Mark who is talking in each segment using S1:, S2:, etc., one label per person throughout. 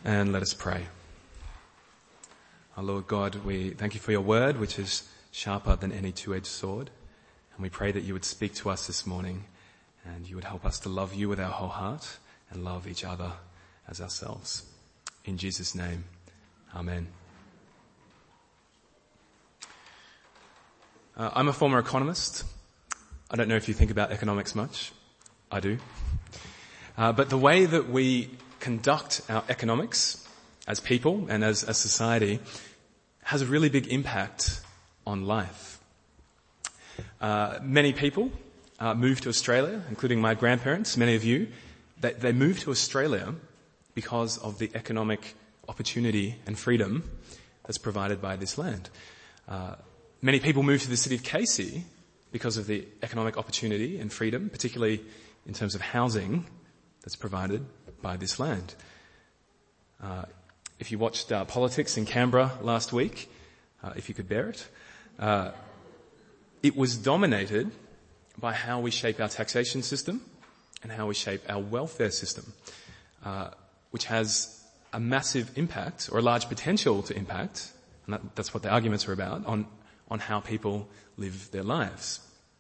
S1: And let us pray. Our Lord God, we thank you for your word, which is sharper than any two-edged sword. And we pray that you would speak to us this morning and you would help us to love you with our whole heart and love each other as ourselves. In Jesus' name, amen. I'm a former economist. I don't know if you think about economics much. I do. But the way that we conduct our economics as people and as a society has a really big impact on life. Many people move to Australia, including my grandparents, many of you. They moved to Australia because of the economic opportunity and freedom that's provided by this land. Many people move to the city of Casey because of the economic opportunity and freedom, particularly in terms of housing that's provided by this land. If you watched politics in Canberra last week, if you could bear it, it was dominated by how we shape our taxation system and how we shape our welfare system, which has a massive impact or a large potential to impact, and that's what the arguments are about, on how people live their lives.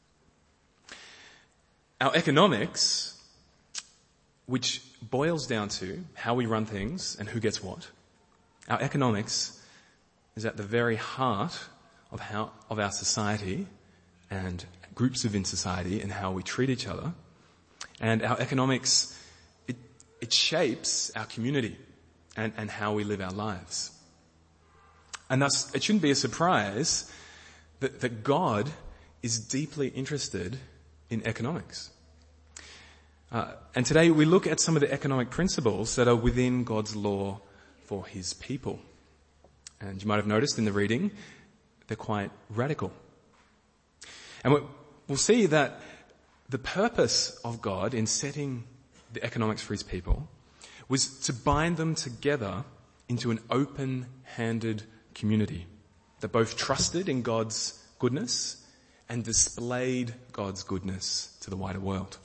S1: Our economics, which boils down to how we run things and who gets what, our economics is at the very heart of our society and groups within society and how we treat each other. And our economics, it shapes our community and how we live our lives. And thus, it shouldn't be a surprise that God is deeply interested in economics. And today we look at some of the economic principles that are within God's law for his people. And you might have noticed in the reading, they're quite radical. And we'll see that the purpose of God in setting the economics for his people was to bind them together into an open-handed community that both trusted in God's goodness and displayed God's goodness to the wider world.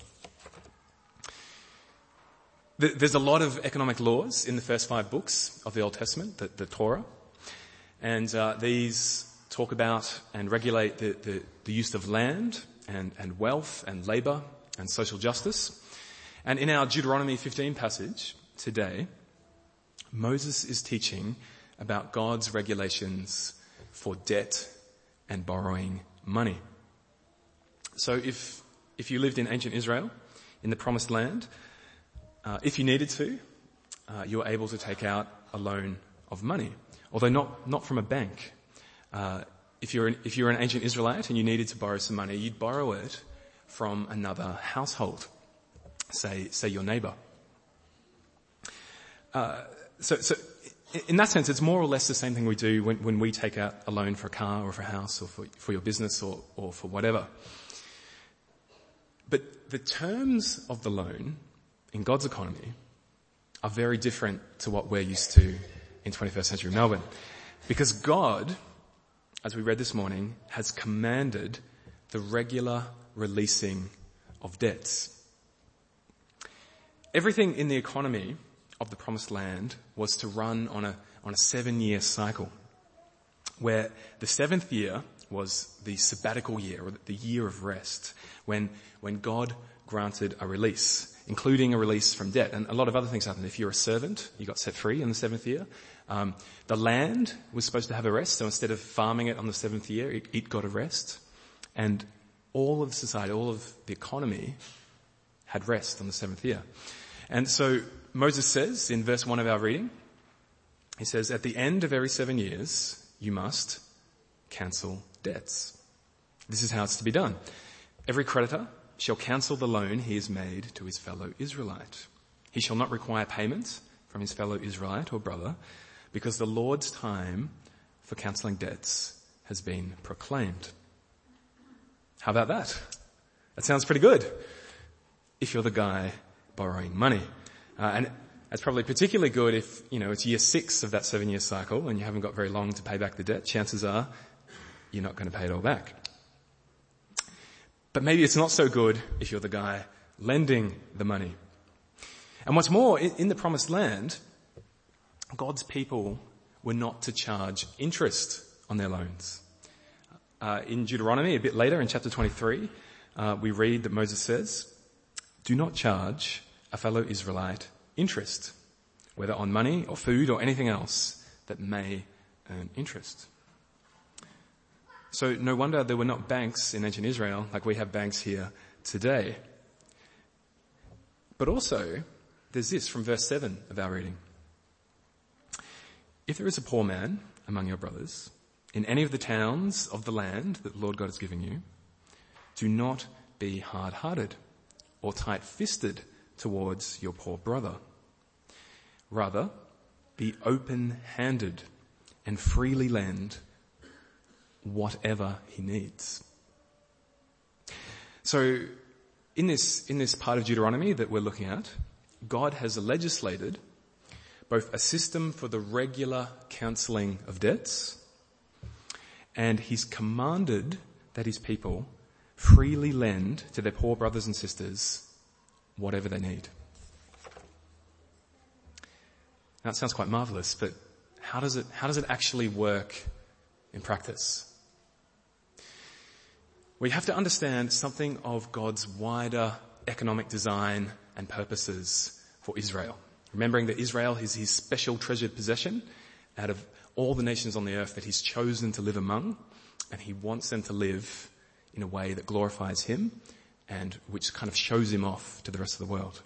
S1: There's a lot of economic laws in the first 5 books of the Old Testament, the Torah, and these talk about and regulate the use of land and wealth and labour and social justice. And in our Deuteronomy 15 passage today, Moses is teaching about God's regulations for debt and borrowing money. So if you lived in ancient Israel, in the Promised Land, if you needed to, you were able to take out a loan of money, although not from a bank. If you're an ancient Israelite and you needed to borrow some money, you'd borrow it from another household, say your neighbour. So in that sense, it's more or less the same thing we do when we take out a loan for a car or for a house or for your business or for whatever. But the terms of the loan in God's economy are very different to what we're used to in 21st century Melbourne. Because God, as we read this morning, has commanded the regular releasing of debts. Everything in the economy of the Promised Land was to run on a 7-year cycle, where the 7th year was the sabbatical year, or the year of rest, when God granted a release, including a release from debt. And a lot of other things happened. If you're a servant, you got set free in the 7th year. The land was supposed to have a rest, so instead of farming it on the 7th year, it got a rest. And all of society, all of the economy had rest on the 7th year. And so Moses says in verse 1 of our reading, he says, at the end of every 7 years, you must cancel debts. This is how it's to be done. Every creditor shall cancel the loan he has made to his fellow Israelite. He shall not require payment from his fellow Israelite or brother, because the Lord's time for cancelling debts has been proclaimed. How about that? That sounds pretty good if you're the guy borrowing money. And that's probably particularly good if, it's year 6 of that 7-year cycle and you haven't got very long to pay back the debt. Chances are you're not going to pay it all back. But maybe it's not so good if you're the guy lending the money. And what's more, in the Promised Land, God's people were not to charge interest on their loans. In Deuteronomy, a bit later in chapter 23, we read that Moses says, "Do not charge a fellow Israelite interest, whether on money or food or anything else that may earn interest." So no wonder there were not banks in ancient Israel like we have banks here today. But also, there's this from verse 7 of our reading. "If there is a poor man among your brothers in any of the towns of the land that the Lord God has given you, do not be hard-hearted or tight-fisted towards your poor brother. Rather, be open-handed and freely lend whatever he needs." So in this part of Deuteronomy that we're looking at, God has legislated both a system for the regular cancelling of debts, and he's commanded that his people freely lend to their poor brothers and sisters whatever they need. Now it sounds quite marvellous, but how does it actually work in practice? We have to understand something of God's wider economic design and purposes for Israel. Remembering that Israel is his special treasured possession out of all the nations on the earth that he's chosen to live among, and he wants them to live in a way that glorifies him and which kind of shows him off to the rest of the world.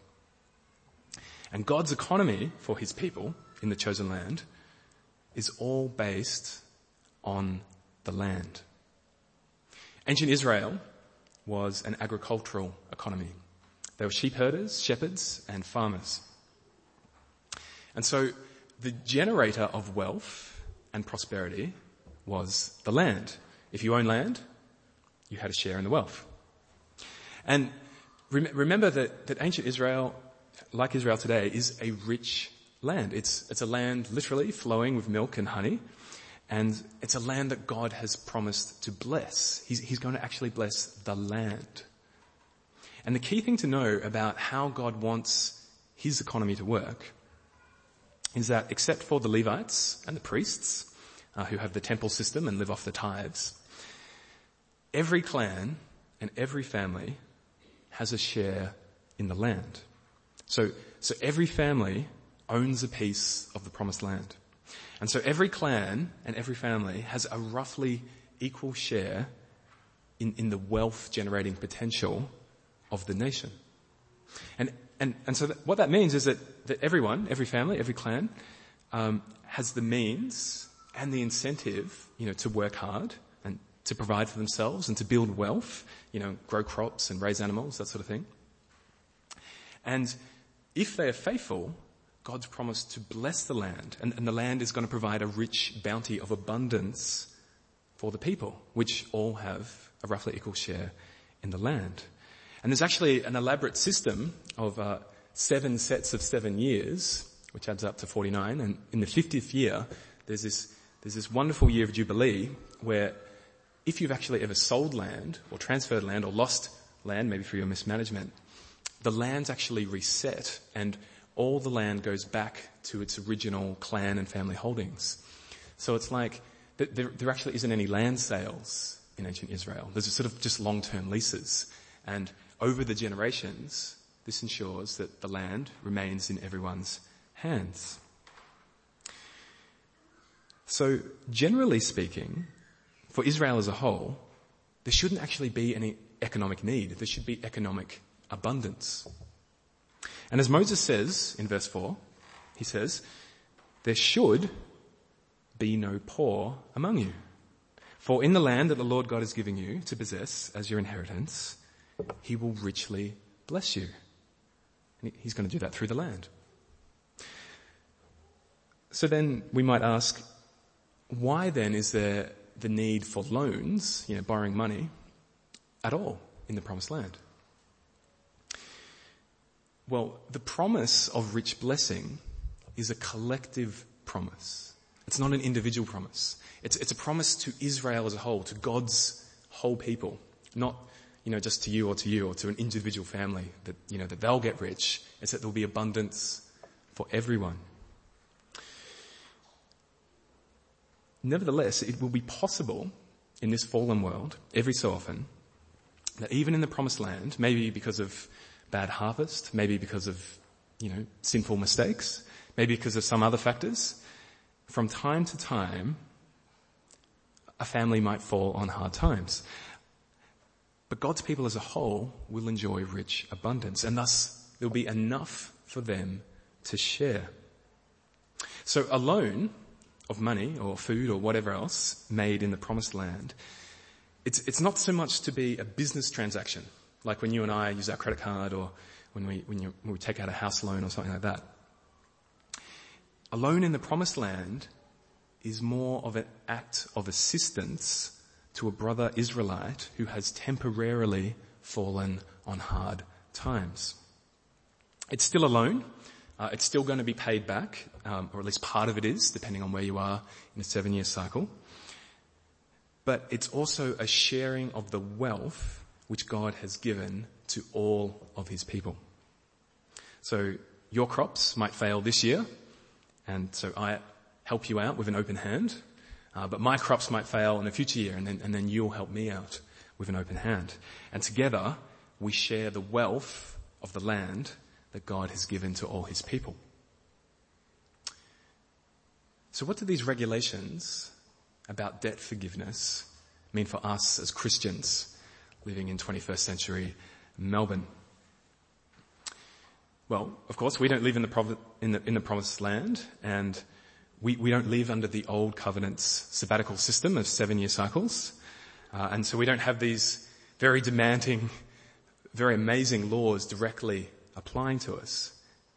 S1: And God's economy for his people in the chosen land is all based on the land. Ancient Israel was an agricultural economy. They were sheep herders, shepherds, and farmers. And so the generator of wealth and prosperity was the land. If you own land, you had a share in the wealth. And remember that ancient Israel, like Israel today, is a rich land. It's a land literally flowing with milk and honey. And it's a land that God has promised to bless. He's going to actually bless the land. And the key thing to know about how God wants his economy to work is that except for the Levites and the priests, who have the temple system and live off the tithes, every clan and every family has a share in the land. So every family owns a piece of the promised land. And so every clan and every family has a roughly equal share in the wealth generating potential of the nation. And so what that means is that everyone, every family, every clan, has the means and the incentive, to work hard and to provide for themselves and to build wealth, grow crops and raise animals, that sort of thing. And if they are faithful, God's promised to bless the land, and the land is going to provide a rich bounty of abundance for the people, which all have a roughly equal share in the land. And there's actually an elaborate system of 7 sets of 7 years, which adds up to 49. And in the 50th year, there's this wonderful year of Jubilee where if you've actually ever sold land or transferred land or lost land, maybe for your mismanagement, the land's actually reset and all the land goes back to its original clan and family holdings. So it's like there actually isn't any land sales in ancient Israel. There's sort of just long-term leases. And over the generations, this ensures that the land remains in everyone's hands. So generally speaking, for Israel as a whole, there shouldn't actually be any economic need. There should be economic abundance. And as Moses says in verse 4, he says, "There should be no poor among you. For in the land that the Lord God is giving you to possess as your inheritance, he will richly bless you." And he's going to do that through the land. So then we might ask, why then is there the need for loans, borrowing money, at all in the promised land? Well, the promise of rich blessing is a collective promise. It's not an individual promise. It's a promise to Israel as a whole, to God's whole people, not, just to you or to an individual family that they'll get rich. It's that there'll be abundance for everyone. nevertheless, it will be possible in this fallen world, every so often, that even in the promised land, maybe because of bad harvest, maybe because of, sinful mistakes, maybe because of some other factors, from time to time, a family might fall on hard times. But God's people as a whole will enjoy rich abundance, and thus there'll be enough for them to share. So a loan of money or food or whatever else made in the promised land, it's not so much to be a business transaction, like when you and I use our credit card or when we take out a house loan or something like that. A loan in the promised land is more of an act of assistance to a brother Israelite who has temporarily fallen on hard times. It's still a loan. It's still going to be paid back, or at least part of it is, depending on where you are in a 7-year cycle. But it's also a sharing of the wealth which God has given to all of his people. So your crops might fail this year, and so I help you out with an open hand, but my crops might fail in a future year, and then you'll help me out with an open hand. And together we share the wealth of the land that God has given to all his people. So what do these regulations about debt forgiveness mean for us as Christians living in 21st century Melbourne? Well, of course, we don't live in the promised land, and we don't live under the old covenant's sabbatical system of 7-year cycles. And so we don't have these very demanding, very amazing laws directly applying to us.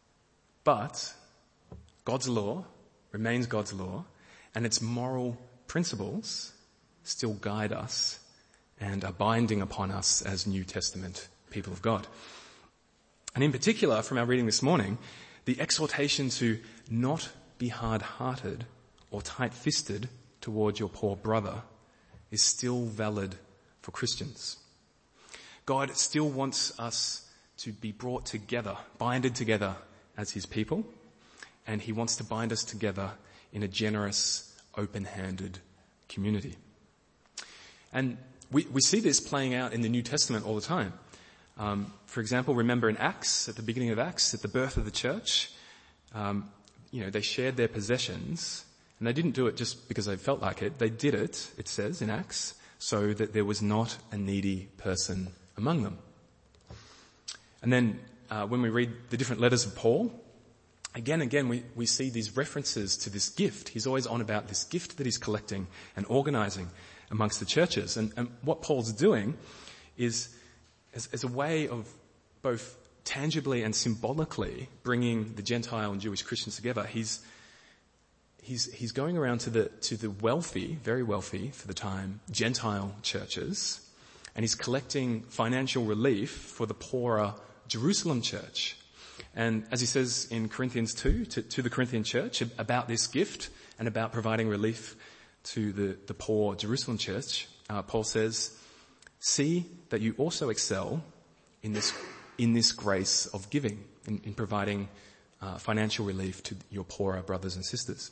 S1: But God's law remains God's law, and its moral principles still guide us and are binding upon us as New Testament people of God. And in particular, from our reading this morning, the exhortation to not be hard-hearted or tight-fisted towards your poor brother is still valid for Christians. God still wants us to be brought together, binded together as his people, and he wants to bind us together in a generous, open-handed community. And we see this playing out in the New Testament all the time. For example, remember in Acts, at the beginning of Acts, at the birth of the church, they shared their possessions, and they didn't do it just because they felt like it. They did it, it says in Acts, so that there was not a needy person among them. And then when we read the different letters of Paul, again, we see these references to this gift. He's always on about this gift that he's collecting and organizing amongst the churches. And what Paul's doing is, as a way of both tangibly and symbolically bringing the Gentile and Jewish Christians together, he's going around to the wealthy, very wealthy for the time, Gentile churches, and he's collecting financial relief for the poorer Jerusalem church. And as he says in Corinthians 2 to the Corinthian church about this gift and about providing relief to the poor Jerusalem church, Paul says, "See that you also excel in this grace of giving, in providing financial relief to your poorer brothers and sisters."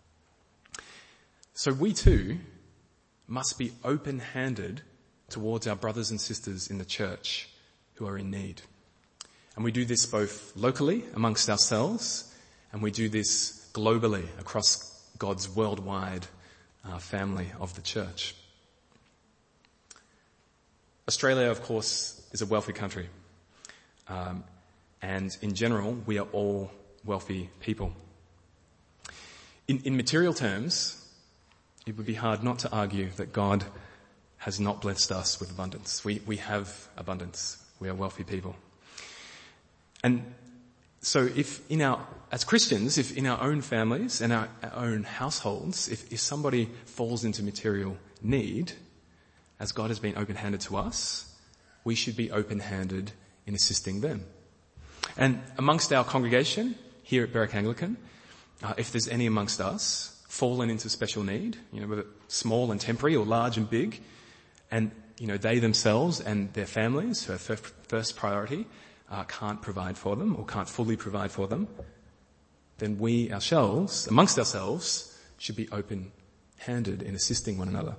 S1: So we too must be open-handed towards our brothers and sisters in the church who are in need. And we do this both locally amongst ourselves, and we do this globally across God's worldwide family of the church. Australia, of course, is a wealthy country. And in general, we are all wealthy people. In material terms, it would be hard not to argue that God has not blessed us with abundance. We have abundance. We are wealthy people. And so as Christians, if in our own families and our own households, if somebody falls into material need, as God has been open-handed to us, we should be open-handed in assisting them. And amongst our congregation here at Berwick Anglican, if there's any amongst us fallen into special need, whether small and temporary or large and big, and they themselves and their families, who are first priority, can't provide for them or can't fully provide for them, then we ourselves, amongst ourselves, should be open open-handed in assisting one another.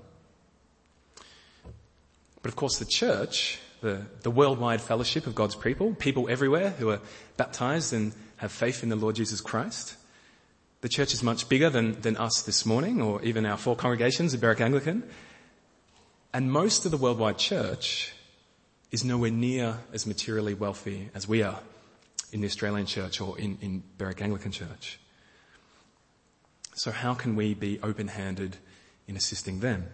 S1: But of course the church, the worldwide fellowship of God's people everywhere who are baptized and have faith in the Lord Jesus Christ, the church is much bigger than us this morning, or even our 4 congregations at Berwick Anglican. And most of the worldwide church is nowhere near as materially wealthy as we are in the Australian church or in Berwick Anglican Church. So how can we be open-handed in assisting them?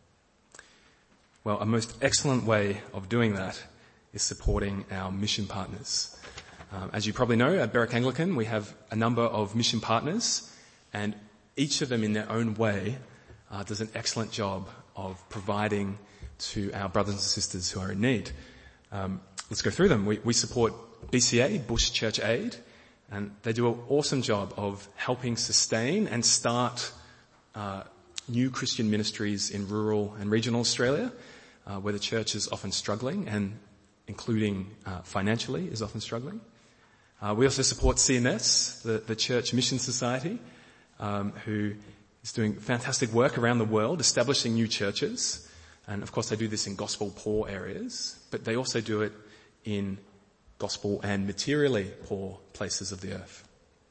S1: Well, a most excellent way of doing that is supporting our mission partners. As you probably know, at Berwick Anglican, we have a number of mission partners, and each of them in their own way does an excellent job of providing to our brothers and sisters who are in need. Let's go through them. We support BCA, Bush Church Aid, and they do an awesome job of helping sustain and start new Christian ministries in rural and regional Australia, where the church is often struggling, and including financially is often struggling. We also support CMS, the Church Mission Society, who is doing fantastic work around the world, establishing new churches. And of course they do this in gospel poor areas, but they also do it in gospel and materially poor places of the earth.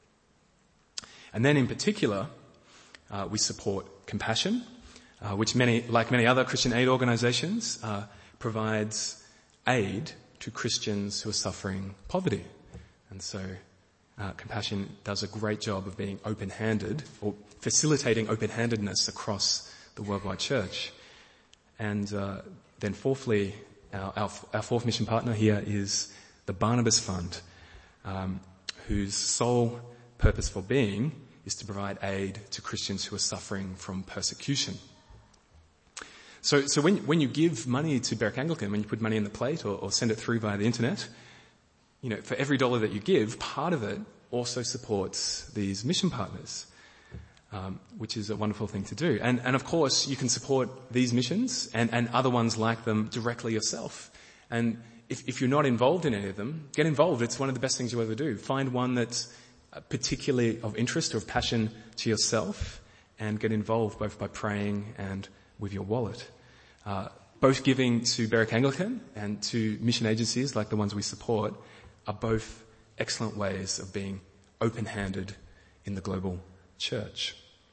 S1: And then in particular, we support Compassion, which like many other Christian aid organizations, provides aid to Christians who are suffering poverty. And so Compassion does a great job of being open-handed, or facilitating open-handedness across the worldwide church. And then fourthly, our fourth mission partner here is the Barnabas Fund, whose sole purpose for being is to provide aid to Christians who are suffering from persecution. So when you give money to Berwick Anglican, when you put money in the plate or send it through via the internet, for every dollar that you give, part of it also supports these mission partners, which is a wonderful thing to do. And of course, you can support these missions and other ones like them directly yourself. And if you're not involved in any of them, get involved. It's one of the best things you ever do. Find one that's particularly of interest or of passion to yourself, and get involved both by praying and with your wallet. Both giving to Berwick Anglican and to mission agencies like the ones we support are both excellent ways of being open-handed in the global church.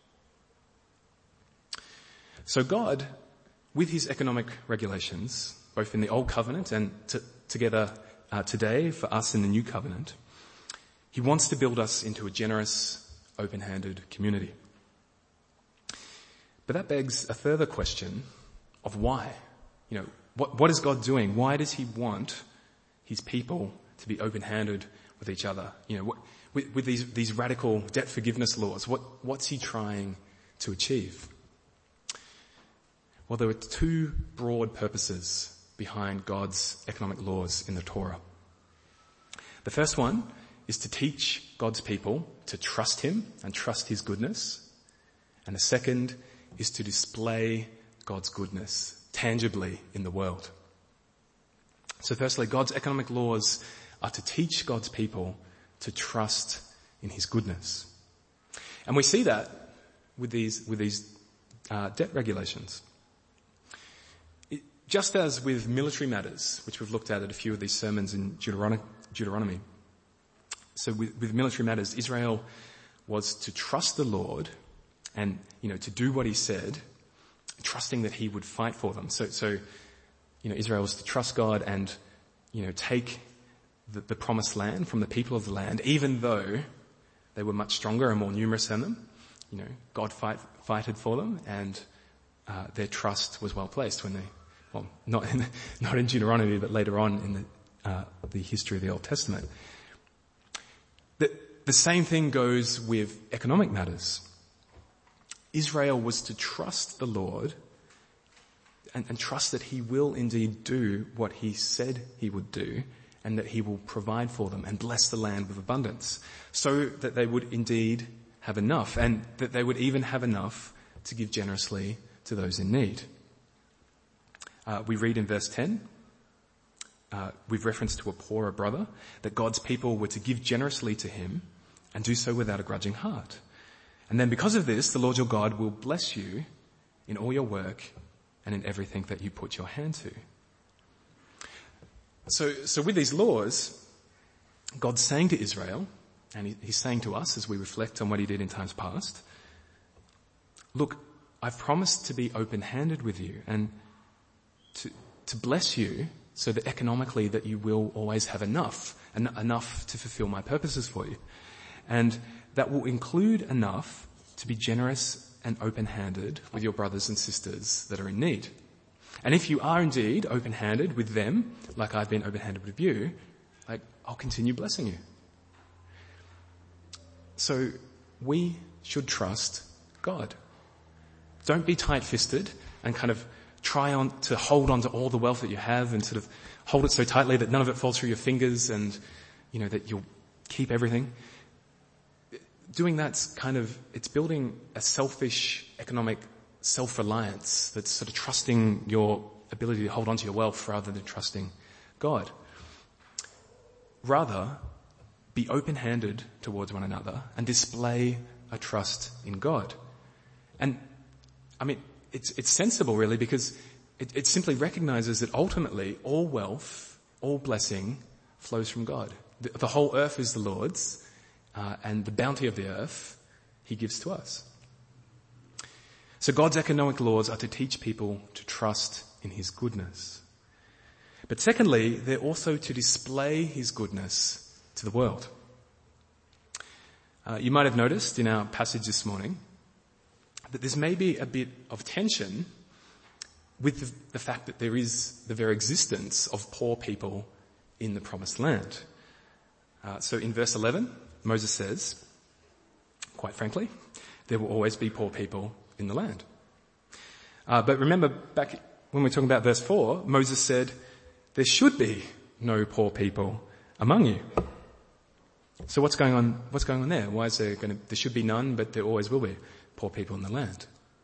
S1: So God, with his economic regulations, both in the Old Covenant and together today for us in the New Covenant, he wants to build us into a generous, open-handed community. But that begs a further question of why. What is God doing? Why does he want his people to be open-handed with each other? With these radical debt forgiveness laws, what's he trying to achieve? Well, there are 2 broad purposes behind God's economic laws in the Torah. The first one is to teach God's people to trust him and trust his goodness. And the second is to display God's goodness tangibly in the world. So firstly, God's economic laws are to teach God's people to trust in his goodness. And we see that with these debt regulations. Just as with military matters, which we've looked at a few of these sermons in Deuteronomy. So with military matters, Israel was to trust the Lord and, to do what he said, trusting that he would fight for them. So Israel was to trust God and, take the promised land from the people of the land, even though they were much stronger and more numerous than them. God fighted for them, and their trust was well placed when not in Deuteronomy, but later on in the history of the Old Testament. The same thing goes with economic matters. Israel was to trust the Lord and trust that he will indeed do what he said he would do, and that he will provide for them and bless the land with abundance, so that they would indeed have enough, and that they would even have enough to give generously to those in need. We read in verse 10, with reference to a poorer brother, that God's people were to give generously to him and do so without a grudging heart. And then because of this, the Lord your God will bless you in all your work and in everything that you put your hand to. So with these laws, God's saying to Israel, and he's saying to us as we reflect on what he did in times past, look, I've promised to be open-handed with you and to bless you so that economically that you will always have enough to fulfill my purposes for you. And that will include enough to be generous and open-handed with your brothers and sisters that are in need. And if you are indeed open-handed with them, like I've been open-handed with you, I'll continue blessing you. So we should trust God. Don't be tight-fisted and kind of try to hold on to all the wealth that you have and sort of hold it so tightly that none of it falls through your fingers and, that you'll keep everything. Doing that's it's building a selfish economic self-reliance that's sort of trusting your ability to hold on to your wealth rather than trusting God. Rather, be open-handed towards one another and display a trust in God. And, it's sensible really because it simply recognizes that ultimately all wealth, all blessing flows from God. The whole earth is the Lord's, and the bounty of the earth he gives to us. So God's economic laws are to teach people to trust in his goodness. But secondly, they're also to display his goodness to the world. You might have noticed in our passage this morning that there's maybe a bit of tension with the fact that there is the very existence of poor people in the promised land. So in verse 11, Moses says, quite frankly, there will always be poor people in the land. But remember back when we were talking about verse 4, Moses said, there should be no poor people among you. So what's going on there? Why is there should be none, but there always will be poor people in the land?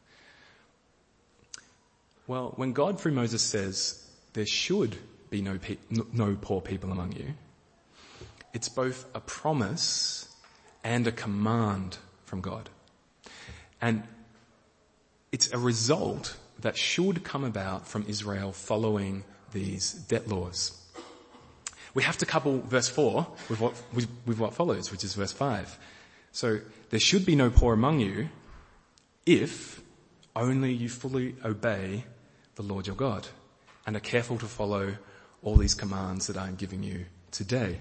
S1: Well, when God through Moses says there should be no poor people among you, it's both a promise and a command from God. And it's a result that should come about from Israel following these debt laws. We have to couple verse 4 with what follows, which is verse 5. So there should be no poor among you if only you fully obey the Lord your God and are careful to follow all these commands that I am giving you today.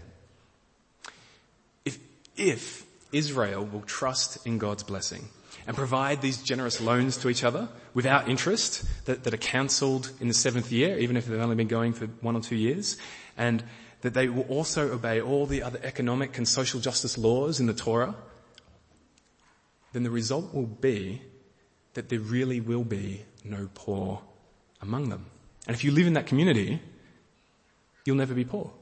S1: If Israel will trust in God's blessing and provide these generous loans to each other without interest that are cancelled in the 7th year, even if they've only been going for 1 or 2 years, and that they will also obey all the other economic and social justice laws in the Torah, then the result will be that there really will be no poor among them. And if you live in that community, you'll never be poor.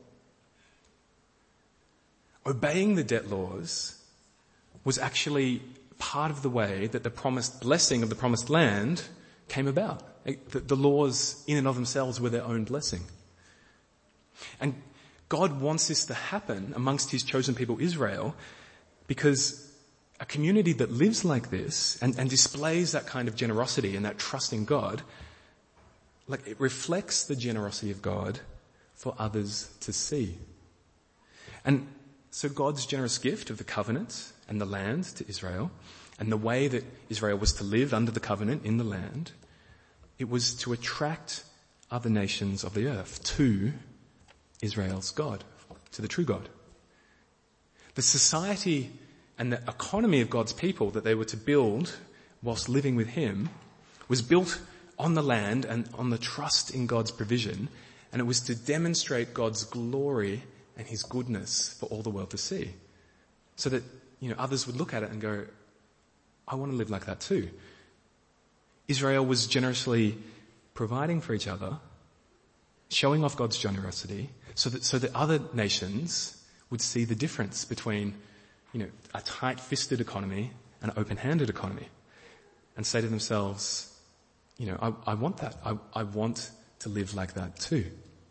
S1: Obeying the debt laws was actually part of the way that the promised blessing of the promised land came about. The laws in and of themselves were their own blessing. And God wants this to happen amongst his chosen people Israel because a community that lives like this and displays that kind of generosity and that trust in God, it reflects the generosity of God for others to see. And so God's generous gift of the covenant and the land to Israel, and the way that Israel was to live under the covenant in the land, it was to attract other nations of the earth to Israel's God, to the true God. The society and the economy of God's people that they were to build whilst living with him was built on the land and on the trust in God's provision, and it was to demonstrate God's glory and his goodness for all the world to see. So that, others would look at it and go, I want to live like that too. Israel was generously providing for each other, showing off God's generosity, so that other nations would see the difference between, a tight-fisted economy and an open-handed economy, and say to themselves, I want that. I want to live like that too.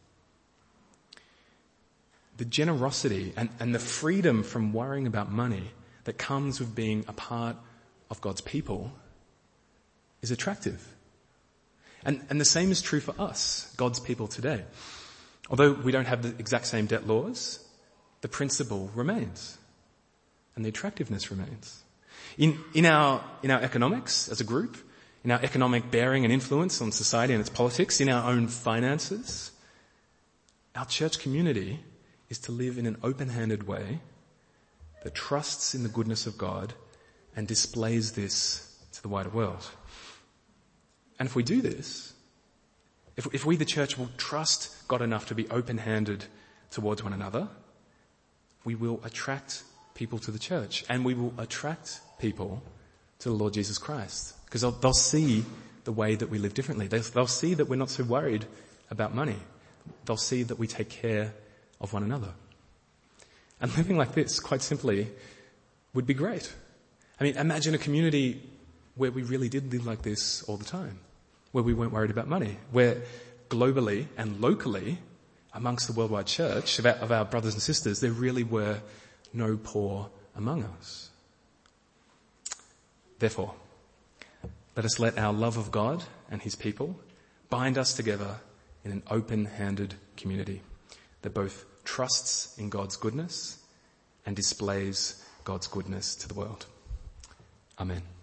S1: The generosity and the freedom from worrying about money that comes with being a part of God's people is attractive And the same is true for us, God's people today. Although we don't have the exact same debt laws, the principle remains. And the attractiveness remains. In our economics as a group, in our economic bearing and influence on society and its politics, in our own finances, our church community is to live in an open-handed way that trusts in the goodness of God and displays this to the wider world. And if we do this, if we the church will trust God enough to be open-handed towards one another, we will attract people to the church, and we will attract people to the Lord Jesus Christ, because they'll see the way that we live differently. They'll see that we're not so worried about money. They'll see that we take care of one another. And living like this, quite simply, would be great. I mean, imagine a community where we really did live like this all the time, where we weren't worried about money, where globally and locally, amongst the worldwide church of our brothers and sisters, there really were no poor among us. Therefore, let us let our love of God and his people bind us together in an open-handed community that both trusts in God's goodness and displays God's goodness to the world. Amen.